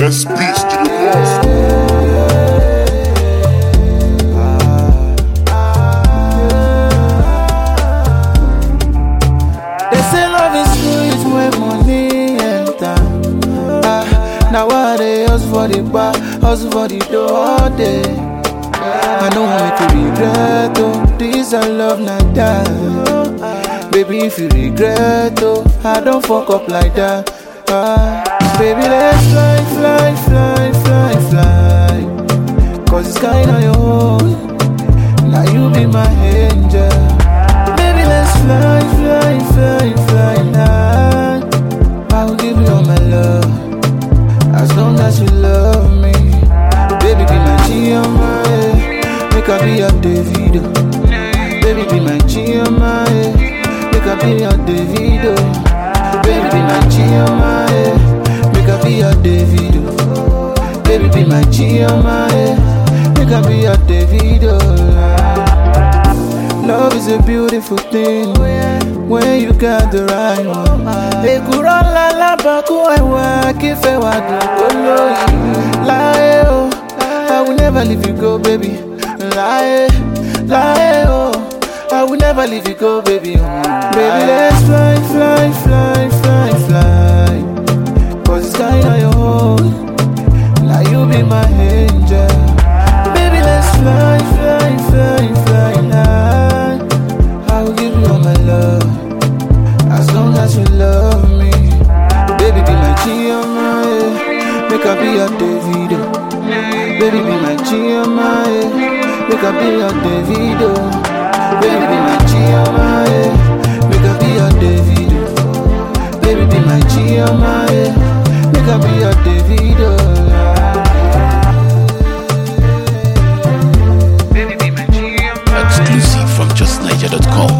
Yes, peace to the most. They say love is sweet when money enter. Now I hustle for the bar, hustle for the door all day. I don't want me to regret, oh, this I love not that. Baby, if you regret, oh, I don't fuck up like that. Baby, let's fly, fly, fly, fly, fly. Cause it's kinda your own. Now you be my angel. Baby, let's fly, fly, fly, fly now. I will give you all my love, as long as you love me. Baby, be my G-O-M-A, make I be your Davido. Baby, be my G-O-M-A, make I be your Davido. Baby, be my G-O-M-A, make I be your Davido. Baby, be my G-O-M-A, make I be your Davido. Love is a beautiful thing when you got the right one. Ekuro la la baku ewa kife wa dukolo yi. Lie oh, I will never leave you go, baby. Lie, lie oh, I will never leave you go, baby. Baby, let's fly, fly, fly, fly, fly. Cause it's kinda your own. Now you be my angel. Baby, let's fly, fly, fly, fly now. I will give you all my love, as long as you love me. Baby, be my G-O-M-A, make I be your Davido. Baby, be my G-O-M-A, make I be your Davido. Baby, be my G-O-M-A, make I be your Davido. Baby, be my G-O-M-A, make I be your Davido. Exclusive from justniger.com.